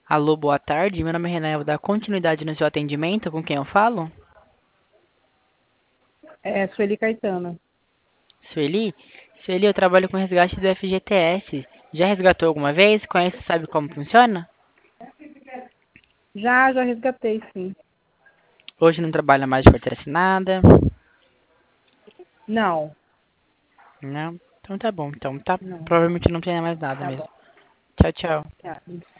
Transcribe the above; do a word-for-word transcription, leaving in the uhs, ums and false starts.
Alô, boa tarde. Meu nome é Renan. Eu vou dar continuidade no seu atendimento. Com quem eu falo? É, Sueli Caetano. Sueli? Sueli, eu trabalho com resgate do F G T S. Já resgatou alguma vez? Conhece, sabe como funciona? Já, já resgatei, sim. Hoje não trabalha mais de carteira assinada? Não, Não? Então tá bom. Então tá. não, Provavelmente não tem mais nada tá mesmo. bom. Tchau, tchau. Tá.